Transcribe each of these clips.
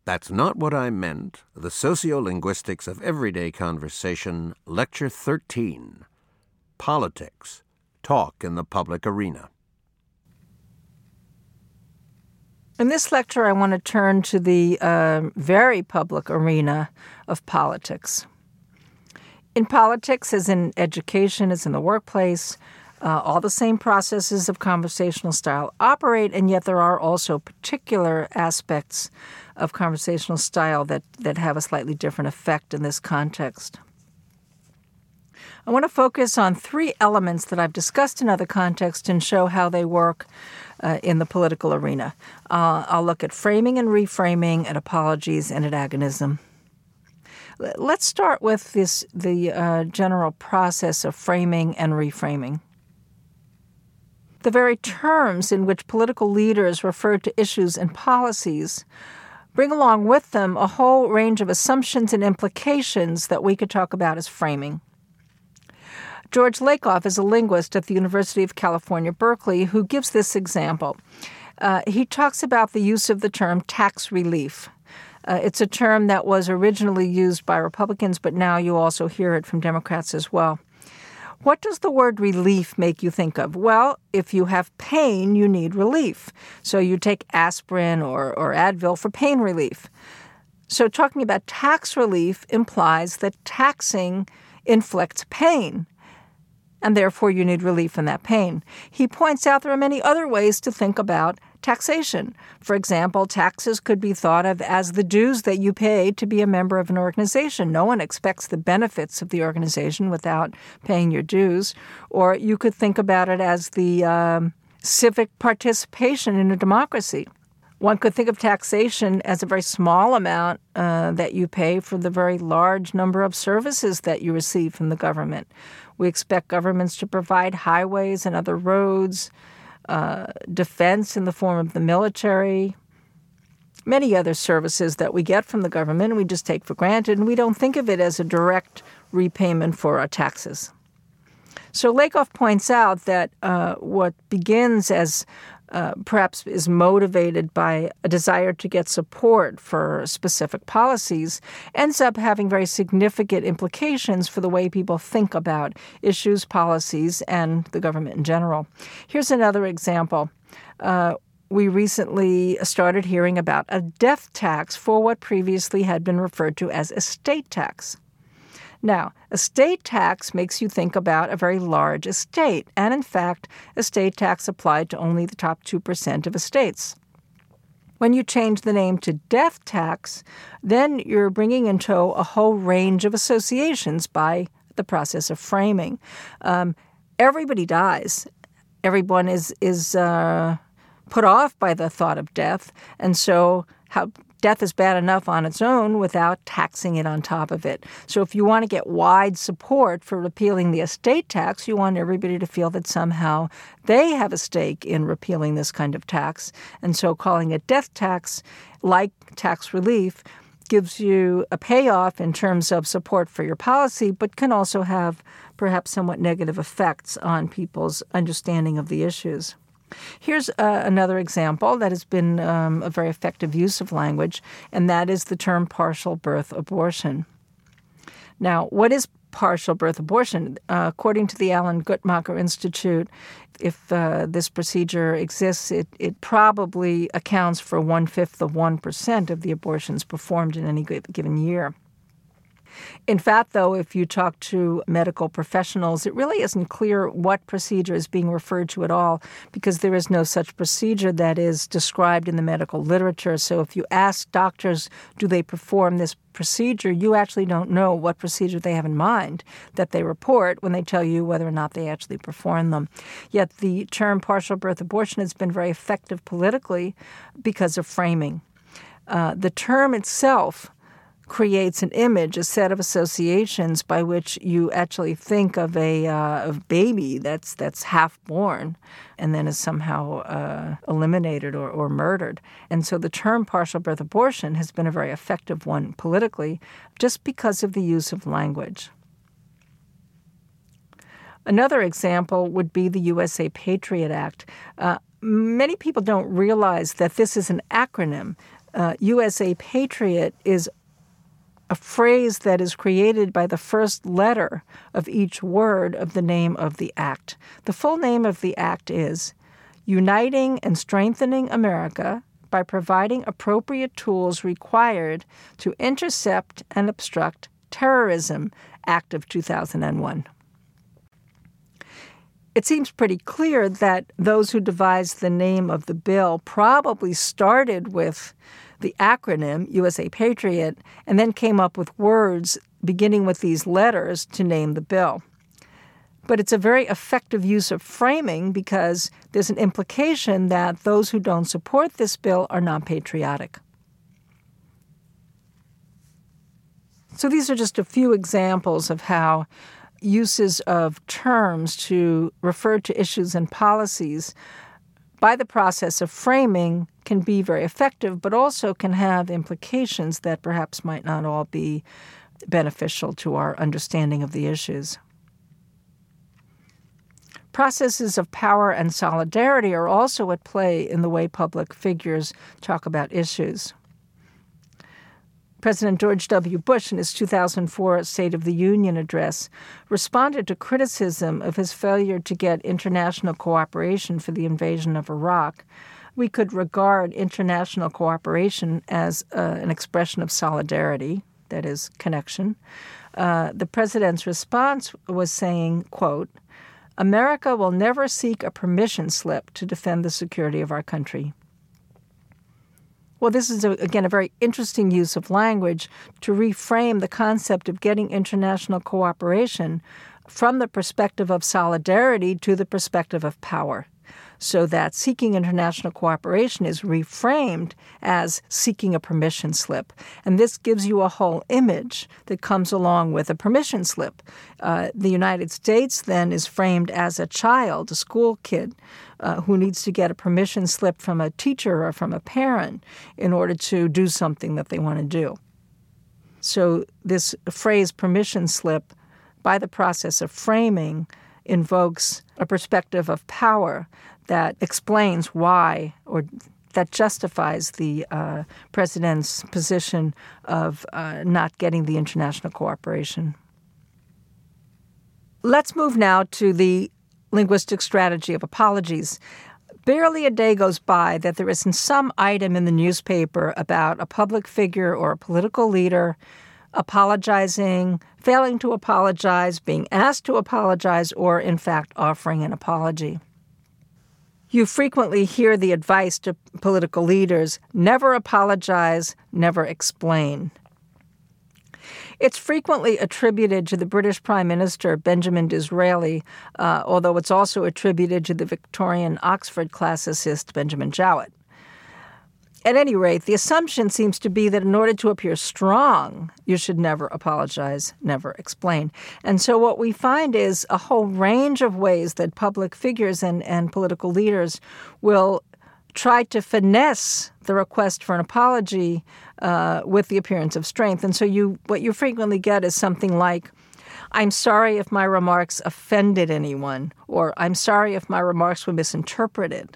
That's Not What I Meant, The Sociolinguistics of Everyday Conversation, Lecture 13, Politics, Talk in the Public Arena. In this lecture, I want to turn to the very public arena of politics. In politics, as in education, as in the workplace, all the same processes of conversational style operate, and yet there are also particular aspects of conversational style that have a slightly different effect in this context. I want to focus on three elements that I've discussed in other contexts and show how they work in the political arena. I'll look at framing and reframing, at apologies, and at agonism. Let's start with the general process of framing and reframing. The very terms in which political leaders refer to issues and policies bring along with them a whole range of assumptions and implications that we could talk about as framing. George Lakoff is a linguist at the University of California, Berkeley, who gives this example. He talks about the use of the term tax relief. It's a term that was originally used by Republicans, but now you also hear it from Democrats as well. What does the word relief make you think of? Well, if you have pain, you need relief. So you take aspirin or Advil for pain relief. So talking about tax relief implies that taxing inflicts pain, and therefore you need relief from that pain. He points out there are many other ways to think about taxation. For example, taxes could be thought of as the dues that you pay to be a member of an organization. No one expects the benefits of the organization without paying your dues. Or you could think about it as the civic participation in a democracy. One could think of taxation as a very small amount that you pay for the very large number of services that you receive from the government. We expect governments to provide highways and other roads, defense in the form of the military, many other services that we get from the government we just take for granted, and we don't think of it as a direct repayment for our taxes. So Lakoff points out that what begins as perhaps is motivated by a desire to get support for specific policies ends up having very significant implications for the way people think about issues, policies, and the government in general. Here's another example. We recently started hearing about a death tax for what previously had been referred to as estate tax. Now, estate tax makes you think about a very large estate, and in fact, estate tax applied to only the top 2% of estates. When you change the name to death tax, then you're bringing into a whole range of associations by the process of framing. Everybody dies. Everyone is put off by the thought of death, and so death is bad enough on its own without taxing it on top of it. So if you want to get wide support for repealing the estate tax, you want everybody to feel that somehow they have a stake in repealing this kind of tax. And so calling it death tax, like tax relief, gives you a payoff in terms of support for your policy, but can also have perhaps somewhat negative effects on people's understanding of the issues. Here's another example that has been a very effective use of language, and that is the term partial birth abortion. Now, what is partial birth abortion? According to the Alan Guttmacher Institute, if this procedure exists, it probably accounts for 1/5 of the abortions performed in any given year. In fact, though, if you talk to medical professionals, it really isn't clear what procedure is being referred to at all because there is no such procedure that is described in the medical literature. So if you ask doctors, do they perform this procedure, you actually don't know what procedure they have in mind that they report when they tell you whether or not they actually perform them. Yet the term partial birth abortion has been very effective politically because of framing. The term itself creates an image, a set of associations by which you actually think of a baby that's half born and then is somehow eliminated or murdered. And so the term partial birth abortion has been a very effective one politically just because of the use of language. Another example would be the USA Patriot Act. Many people don't realize that this is an acronym. USA Patriot is a phrase that is created by the first letter of each word of the name of the act. The full name of the act is Uniting and Strengthening America by Providing Appropriate Tools Required to Intercept and Obstruct Terrorism, Act of 2001. It seems pretty clear that those who devised the name of the bill probably started with the acronym USA Patriot and then came up with words beginning with these letters to name the bill. But it's a very effective use of framing because there's an implication that those who don't support this bill are non-patriotic. So these are just a few examples of how uses of terms to refer to issues and policies by the process of framing can be very effective, but also can have implications that perhaps might not all be beneficial to our understanding of the issues. Processes of power and solidarity are also at play in the way public figures talk about issues. President George W. Bush, in his 2004 State of the Union address, responded to criticism of his failure to get international cooperation for the invasion of Iraq. We could regard international cooperation as an expression of solidarity, that is, connection. The president's response was saying, quote, "America will never seek a permission slip to defend the security of our country." Well, this is, again, a very interesting use of language to reframe the concept of getting international cooperation from the perspective of solidarity to the perspective of power, so that seeking international cooperation is reframed as seeking a permission slip. And this gives you a whole image that comes along with a permission slip. The United States then is framed as a child, a school kid, who needs to get a permission slip from a teacher or from a parent in order to do something that they want to do. So this phrase permission slip, by the process of framing, invokes a perspective of power that explains why, or that justifies the president's position of not getting the international cooperation. Let's move now to the linguistic strategy of apologies. Barely a day goes by that there isn't some item in the newspaper about a public figure or a political leader apologizing, failing to apologize, being asked to apologize, or in fact offering an apology. You frequently hear the advice to political leaders, never apologize, never explain. It's frequently attributed to the British Prime Minister, Benjamin Disraeli, although it's also attributed to the Victorian Oxford classicist, Benjamin Jowett. At any rate, the assumption seems to be that in order to appear strong, you should never apologize, never explain. And so what we find is a whole range of ways that public figures and political leaders will try to finesse the request for an apology with the appearance of strength. And so what you frequently get is something like, "I'm sorry if my remarks offended anyone," or "I'm sorry if my remarks were misinterpreted."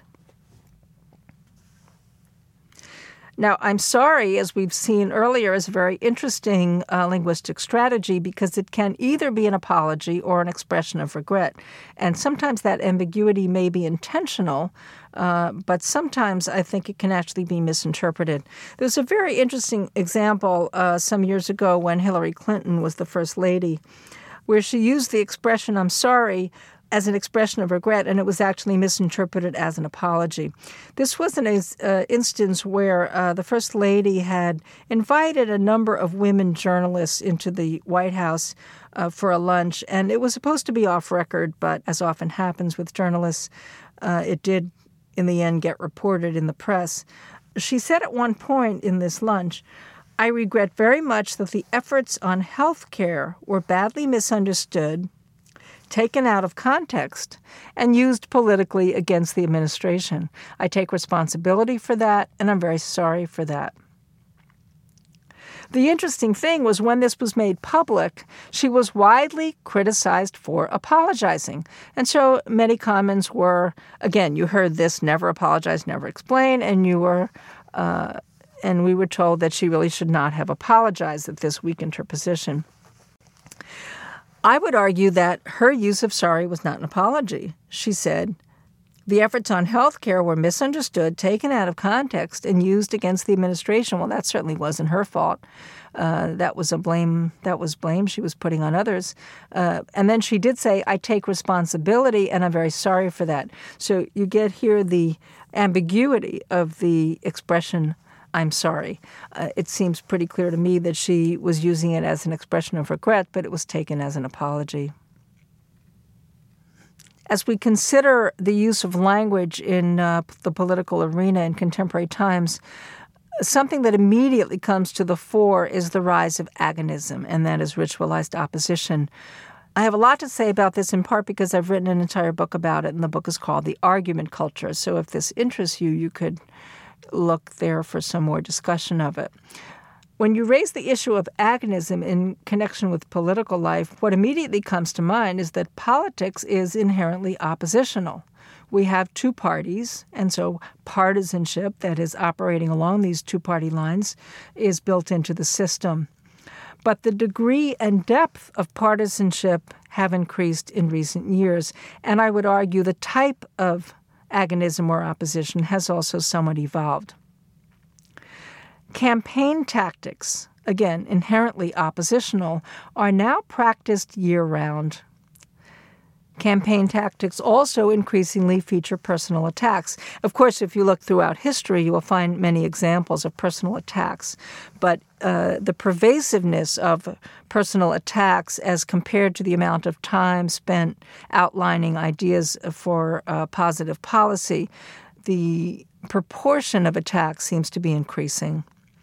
Now, "I'm sorry," as we've seen earlier, is a very interesting linguistic strategy because it can either be an apology or an expression of regret. And sometimes that ambiguity may be intentional, but sometimes I think it can actually be misinterpreted. There's a very interesting example some years ago when Hillary Clinton was the First Lady, where she used the expression "I'm sorry" as an expression of regret, and it was actually misinterpreted as an apology. This was an instance where the First Lady had invited a number of women journalists into the White House for a lunch, and it was supposed to be off record, but as often happens with journalists, it did in the end get reported in the press. She said at one point in this lunch, "I regret very much that the efforts on health care were badly misunderstood, taken out of context, and used politically against the administration. I take responsibility for that, and I'm very sorry for that." The interesting thing was when this was made public, she was widely criticized for apologizing. And so many comments were, again, you heard this, never apologize, never explain, and you were And we were told that she really should not have apologized, that this weakened her position. I would argue that her use of sorry was not an apology. She said, the efforts on health care were misunderstood, taken out of context, and used against the administration. Well, that certainly wasn't her fault. That was blame she was putting on others. And then she did say, I take responsibility, and I'm very sorry for that. So you get here the ambiguity of the expression, I'm sorry. It seems pretty clear to me that she was using it as an expression of regret, but it was taken as an apology. As we consider the use of language in the political arena in contemporary times, something that immediately comes to the fore is the rise of agonism, and that is ritualized opposition. I have a lot to say about this, in part because I've written an entire book about it, and the book is called The Argument Culture. So if this interests you, you could look there for some more discussion of it. When you raise the issue of agonism in connection with political life, what immediately comes to mind is that politics is inherently oppositional. We have two parties, and so partisanship, that is operating along these two-party lines, is built into the system. But the degree and depth of partisanship have increased in recent years, and I would argue the type of agonism or opposition has also somewhat evolved. Campaign tactics, again, inherently oppositional, are now practiced year-round. Campaign tactics also increasingly feature personal attacks. Of course, if you look throughout history, you will find many examples of personal attacks. But the pervasiveness of personal attacks as compared to the amount of time spent outlining ideas for positive policy, the proportion of attacks seems to be increasing.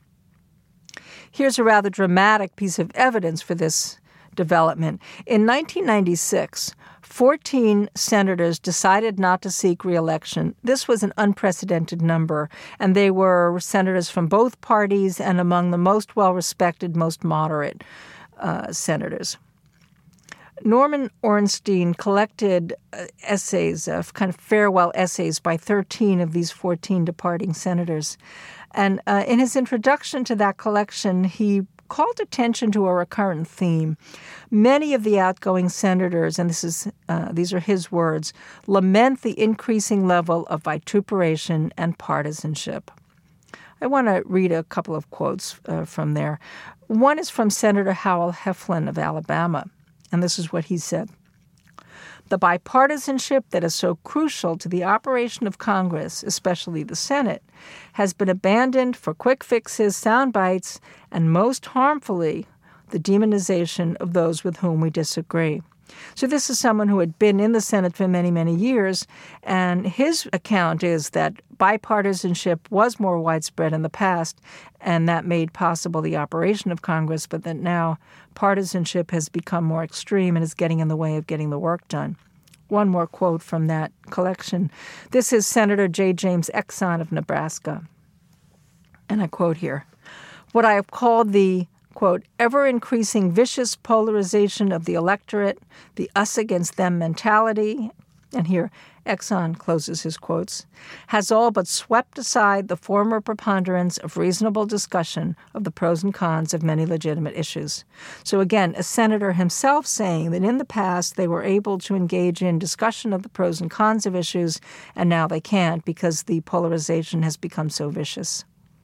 Here's a rather dramatic piece of evidence for this development. In 1996, 14 senators decided not to seek re-election. This was an unprecedented number, and they were senators from both parties and among the most well-respected, most moderate senators. Norman Ornstein collected essays, kind of farewell essays by 13 of these 14 departing senators. And in his introduction to that collection, he called attention to a recurrent theme. Many of the outgoing senators, and these are his words, lament the increasing level of vituperation and partisanship. I want to read a couple of quotes from there. One is from Senator Howell Heflin of Alabama, and this is what he said. The bipartisanship that is so crucial to the operation of Congress, especially the Senate, has been abandoned for quick fixes, sound bites, and most harmfully, the demonization of those with whom we disagree. So this is someone who had been in the Senate for many, many years, and his account is that bipartisanship was more widespread in the past, and that made possible the operation of Congress, but that now partisanship has become more extreme and is getting in the way of getting the work done. One more quote from that collection. This is Senator J. James Exon of Nebraska. And I quote here, "What I have called the, quote, ever-increasing vicious polarization of the electorate, the us-against-them mentality," and here Exon closes his quotes, "has all but swept aside the former preponderance of reasonable discussion of the pros and cons of many legitimate issues." So again, a senator himself saying that in the past they were able to engage in discussion of the pros and cons of issues, and now they can't because the polarization has become so vicious.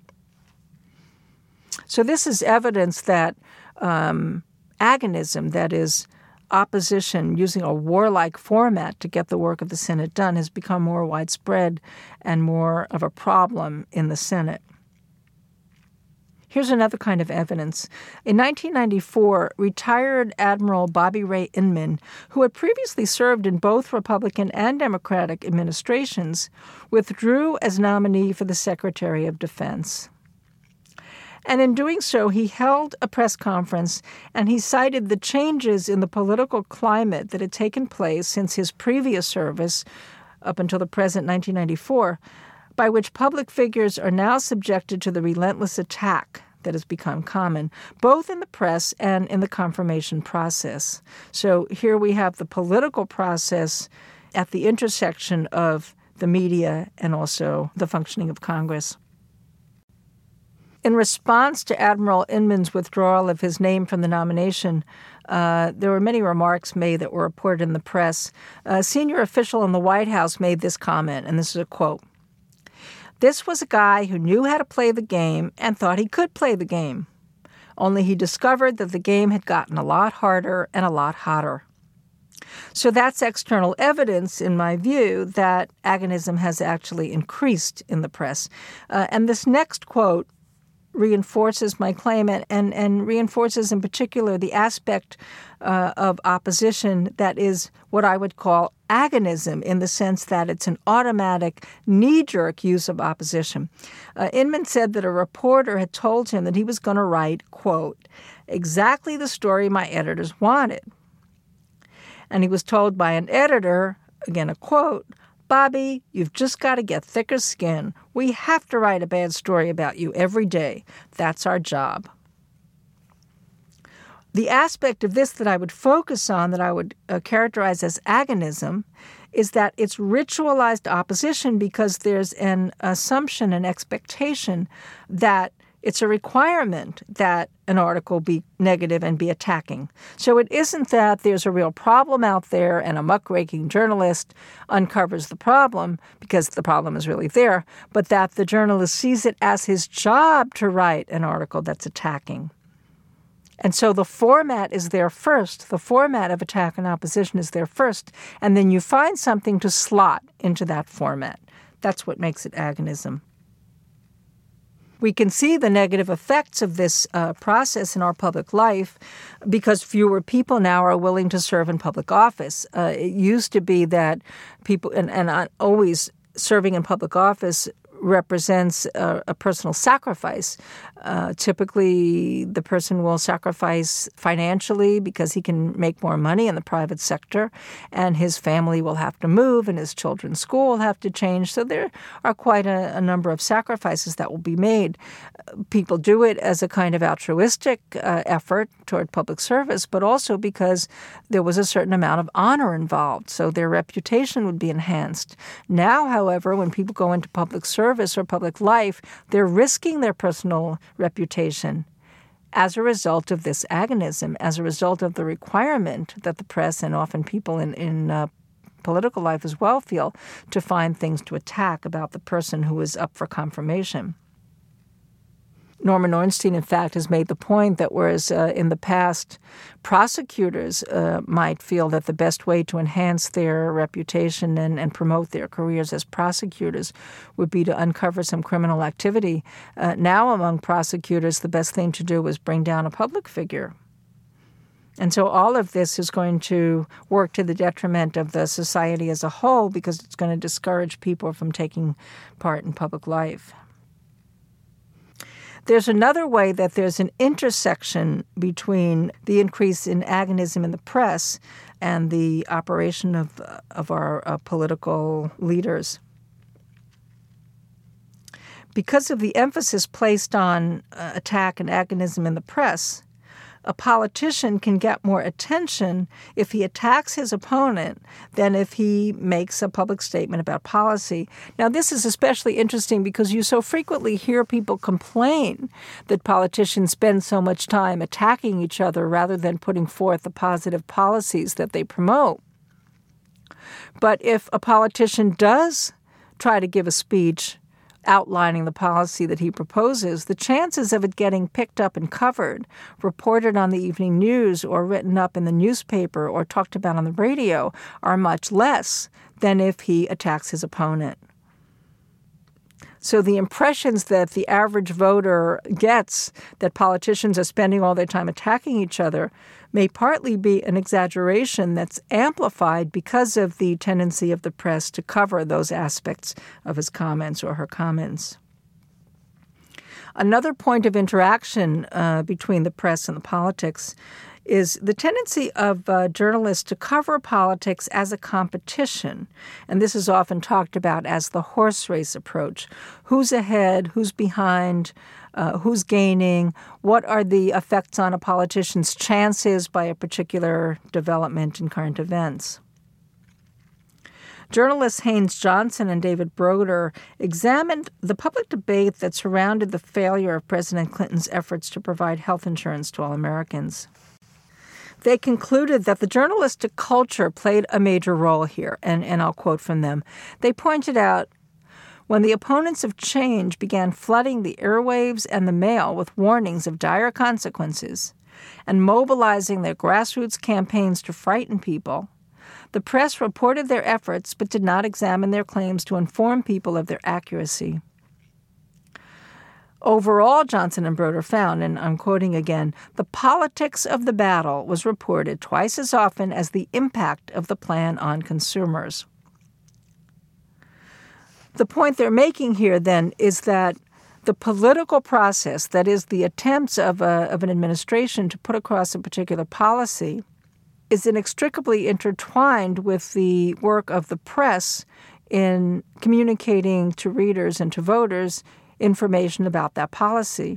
So this is evidence that agonism, that is, opposition using a warlike format to get the work of the Senate done, has become more widespread and more of a problem in the Senate. Here's another kind of evidence. In 1994, retired Admiral Bobby Ray Inman, who had previously served in both Republican and Democratic administrations, withdrew as nominee for the Secretary of Defense. And in doing so, he held a press conference and he cited the changes in the political climate that had taken place since his previous service up until the present 1994, by which public figures are now subjected to the relentless attack that has become common, both in the press and in the confirmation process. So here we have the political process at the intersection of the media and also the functioning of Congress. In response to Admiral Inman's withdrawal of his name from the nomination, there were many remarks made that were reported in the press. A senior official in the White House made this comment, and this is a quote. "This was a guy who knew how to play the game and thought he could play the game. Only he discovered that the game had gotten a lot harder and a lot hotter." So that's external evidence, in my view, that agonism has actually increased in the press. And this next quote reinforces my claim and reinforces in particular the aspect of opposition that is what I would call agonism, in the sense that it's an automatic, knee-jerk use of opposition. Inman said that a reporter had told him that he was going to write, quote, "exactly the story my editors wanted." And he was told by an editor, again a quote, "Bobby, you've just got to get thicker skin. We have to write a bad story about you every day. That's our job." The aspect of this that I would focus on, that I would characterize as agonism, is that it's ritualized opposition because there's an assumption, an expectation that it's a requirement that an article be negative and be attacking. So it isn't that there's a real problem out there and a muckraking journalist uncovers the problem because the problem is really there, but that the journalist sees it as his job to write an article that's attacking. And so the format is there first. The format of attack and opposition is there first, and then you find something to slot into that format. That's what makes it agonism. We can see the negative effects of this process in our public life because fewer people now are willing to serve in public office. It used to be that people, and always serving in public office represents a personal sacrifice. Typically, the person will sacrifice financially because he can make more money in the private sector, and his family will have to move, and his children's school will have to change. So there are quite a number of sacrifices that will be made. People do it as a kind of altruistic effort toward public service, but also because there was a certain amount of honor involved, so their reputation would be enhanced. Now, however, when people go into public service or public life, they're risking their personal reputation as a result of this agonism, as a result of the requirement that the press and often people in political life as well feel to find things to attack about the person who is up for confirmation. Norman Ornstein, in fact, has made the point that whereas in the past prosecutors might feel that the best way to enhance their reputation and promote their careers as prosecutors would be to uncover some criminal activity, now among prosecutors the best thing to do is bring down a public figure. And so all of this is going to work to the detriment of the society as a whole because it's going to discourage people from taking part in public life. There's another way that there's an intersection between the increase in agonism in the press and the operation of our political leaders. Because of the emphasis placed on attack and agonism in the press, a politician can get more attention if he attacks his opponent than if he makes a public statement about policy. Now, this is especially interesting because you so frequently hear people complain that politicians spend so much time attacking each other rather than putting forth the positive policies that they promote. But if a politician does try to give a speech outlining the policy that he proposes, the chances of it getting picked up and covered, reported on the evening news or written up in the newspaper or talked about on the radio are much less than if he attacks his opponent. So the impressions that the average voter gets that politicians are spending all their time attacking each other may partly be an exaggeration that's amplified because of the tendency of the press to cover those aspects of his comments or her comments. Another point of interaction between the press and the politics is the tendency of journalists to cover politics as a competition. And this is often talked about as the horse race approach. Who's ahead? Who's behind? Who's gaining? What are the effects on a politician's chances by a particular development in current events? Journalists Haynes Johnson and David Broder examined the public debate that surrounded the failure of President Clinton's efforts to provide health insurance to all Americans. They concluded that the journalistic culture played a major role here, and I'll quote from them. They pointed out, when the opponents of change began flooding the airwaves and the mail with warnings of dire consequences and mobilizing their grassroots campaigns to frighten people, the press reported their efforts but did not examine their claims to inform people of their accuracy. Overall, Johnson and Broder found, and I'm quoting again, the politics of the battle was reported twice as often as the impact of the plan on consumers. The point they're making here, then, is that the political process, that is, the attempts of an administration to put across a particular policy, is inextricably intertwined with the work of the press in communicating to readers and to voters information about that policy.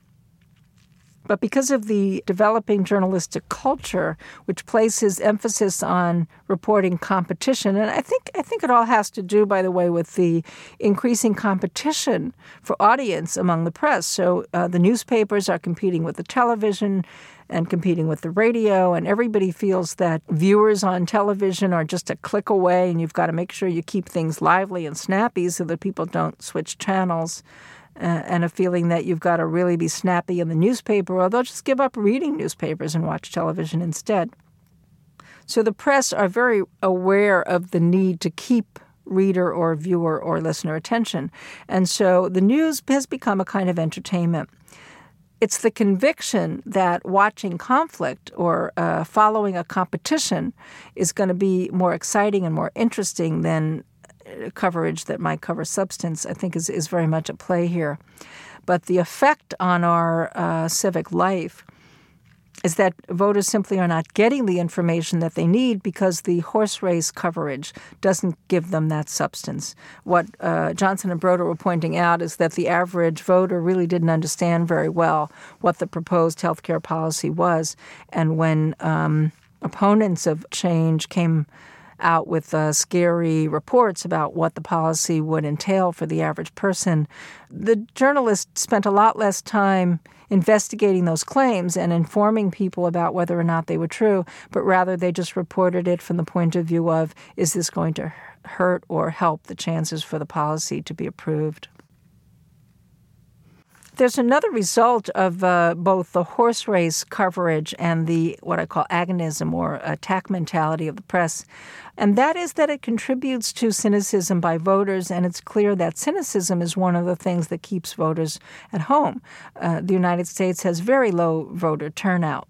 But because of the developing journalistic culture, which places emphasis on reporting competition, and I think it all has to do, by the way, with the increasing competition for audience among the press. So the newspapers are competing with the television and competing with the radio, and everybody feels that viewers on television are just a click away, and you've got to make sure you keep things lively and snappy so that people don't switch channels. And a feeling that you've got to really be snappy in the newspaper, or they'll just give up reading newspapers and watch television instead. So the press are very aware of the need to keep reader or viewer or listener attention. And so the news has become a kind of entertainment. It's the conviction that watching conflict or following a competition is going to be more exciting and more interesting than coverage that might cover substance, I think is very much at play here. But the effect on our civic life is that voters simply are not getting the information that they need because the horse race coverage doesn't give them that substance. What Johnson and Broder were pointing out is that the average voter really didn't understand very well what the proposed health care policy was. And when opponents of change came out with scary reports about what the policy would entail for the average person, the journalists spent a lot less time investigating those claims and informing people about whether or not they were true, but rather they just reported it from the point of view of, is this going to hurt or help the chances for the policy to be approved? There's another result of both the horse race coverage and the what I call agonism or attack mentality of the press, and that is that it contributes to cynicism by voters, and it's clear that cynicism is one of the things that keeps voters at home. The United States has very low voter turnout.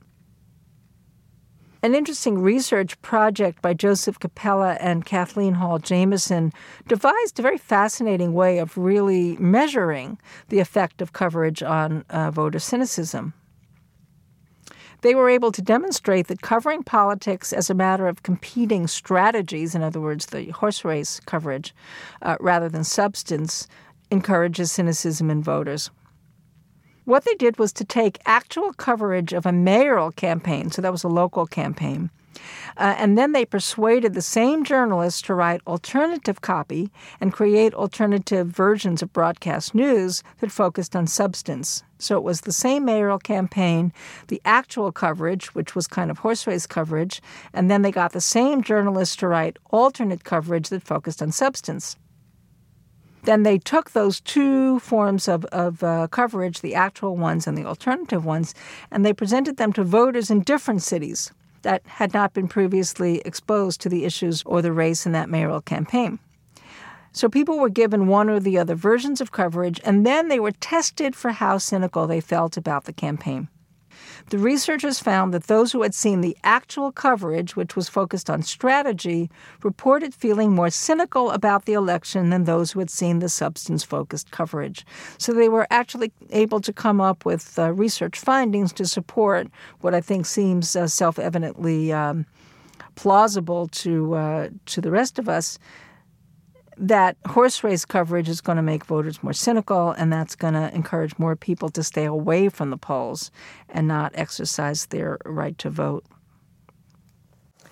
An interesting research project by Joseph Capella and Kathleen Hall Jameson devised a very fascinating way of really measuring the effect of coverage on voter cynicism. They were able to demonstrate that covering politics as a matter of competing strategies, in other words, the horse race coverage, rather than substance, encourages cynicism in voters. What they did was to take actual coverage of a mayoral campaign, so that was a local campaign, and then they persuaded the same journalists to write alternative copy and create alternative versions of broadcast news that focused on substance. So it was the same mayoral campaign, the actual coverage, which was kind of horse race coverage, and then they got the same journalists to write alternate coverage that focused on substance. Then they took those two forms of coverage, the actual ones and the alternative ones, and they presented them to voters in different cities that had not been previously exposed to the issues or the race in that mayoral campaign. So people were given one or the other versions of coverage, and then they were tested for how cynical they felt about the campaign. The researchers found that those who had seen the actual coverage, which was focused on strategy, reported feeling more cynical about the election than those who had seen the substance-focused coverage. So they were actually able to come up with research findings to support what I think seems self-evidently plausible to the rest of us, that horse race coverage is going to make voters more cynical, and that's going to encourage more people to stay away from the polls and not exercise their right to vote.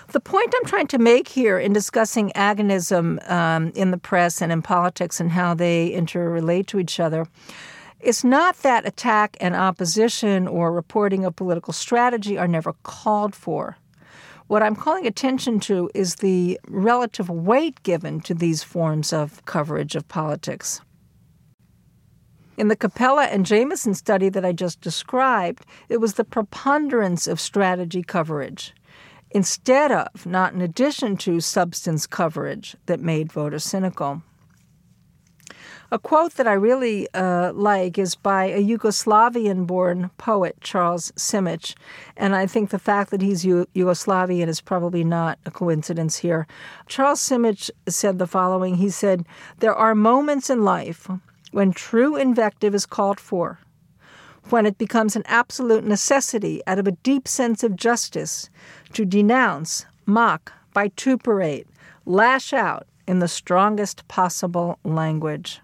The point I'm trying to make here in discussing agonism in the press and in politics and how they interrelate to each other is not that attack and opposition or reporting of political strategy are never called for. What I'm calling attention to is the relative weight given to these forms of coverage of politics. In the Capella and Jameson study that I just described, it was the preponderance of strategy coverage, instead of, not in addition to, substance coverage that made voters cynical. A quote that I really like is by a Yugoslavian-born poet, Charles Simic, and I think the fact that he's Yugoslavian is probably not a coincidence here. Charles Simic said the following. He said, "There are moments in life when true invective is called for, when it becomes an absolute necessity out of a deep sense of justice to denounce, mock, vituperate, lash out in the strongest possible language."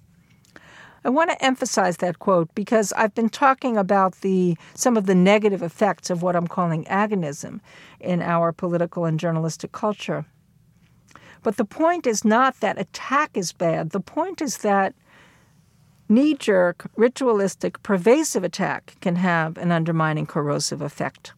I want to emphasize that quote because I've been talking about some of the negative effects of what I'm calling agonism in our political and journalistic culture. But the point is not that attack is bad. The point is that knee-jerk, ritualistic, pervasive attack can have an undermining, corrosive effect.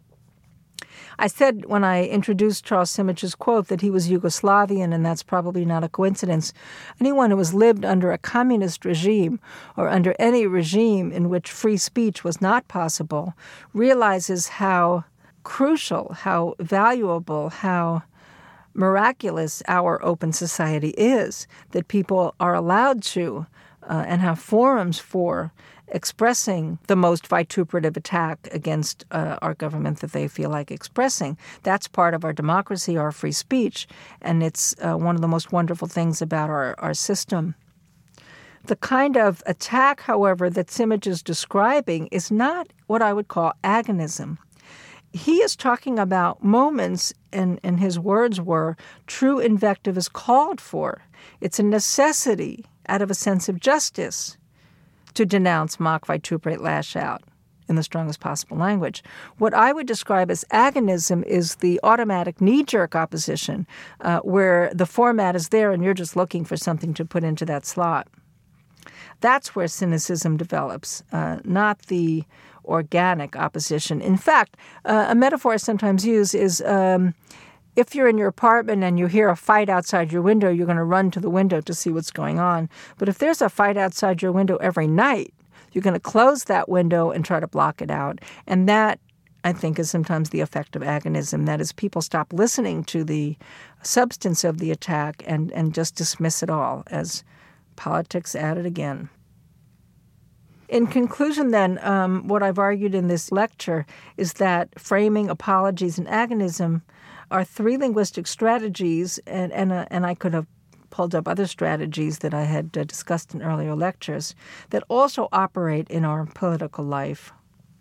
I said when I introduced Charles Simic's quote that he was Yugoslavian, and that's probably not a coincidence. Anyone who has lived under a communist regime or under any regime in which free speech was not possible realizes how crucial, how valuable, how miraculous our open society is, that people are allowed to and have forums for expressing the most vituperative attack against our government that they feel like expressing. That's part of our democracy, our free speech, and it's one of the most wonderful things about our system. The kind of attack, however, that Simic is describing is not what I would call agonism. He is talking about moments, and his words were, true invective is called for. It's a necessity out of a sense of justice to denounce, mock, vituperate, lash out in the strongest possible language. What I would describe as agonism is the automatic knee-jerk opposition where the format is there and you're just looking for something to put into that slot. That's where cynicism develops, not the organic opposition. In fact, a metaphor I sometimes use is if you're in your apartment and you hear a fight outside your window, you're going to run to the window to see what's going on. But if there's a fight outside your window every night, you're going to close that window and try to block it out. And that, I think, is sometimes the effect of agonism. That is, people stop listening to the substance of the attack and just dismiss it all as politics at it again. In conclusion, then, what I've argued in this lecture is that framing, apologies, and agonism are three linguistic strategies, and I could have pulled up other strategies that I had discussed in earlier lectures that also operate in our political life.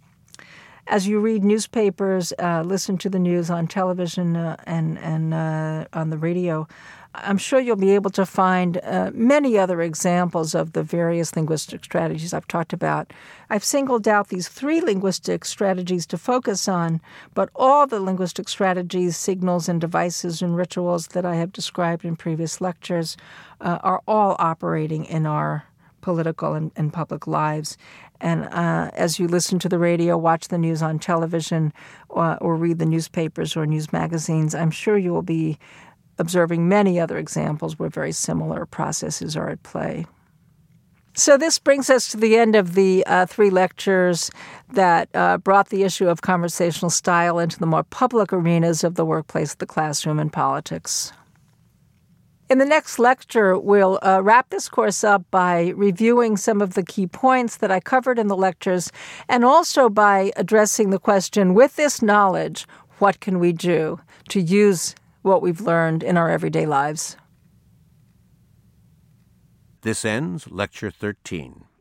As you read newspapers, listen to the news on television and on the radio, I'm sure you'll be able to find many other examples of the various linguistic strategies I've talked about. I've singled out these three linguistic strategies to focus on, but all the linguistic strategies, signals, and devices and rituals that I have described in previous lectures are all operating in our political and public lives. And as you listen to the radio, watch the news on television, or read the newspapers or news magazines, I'm sure you will be observing many other examples where very similar processes are at play. So this brings us to the end of the three lectures that brought the issue of conversational style into the more public arenas of the workplace, the classroom, and politics. In the next lecture, we'll wrap this course up by reviewing some of the key points that I covered in the lectures, and also by addressing the question, with this knowledge, what can we do to use what we've learned in our everyday lives? This ends Lecture 13.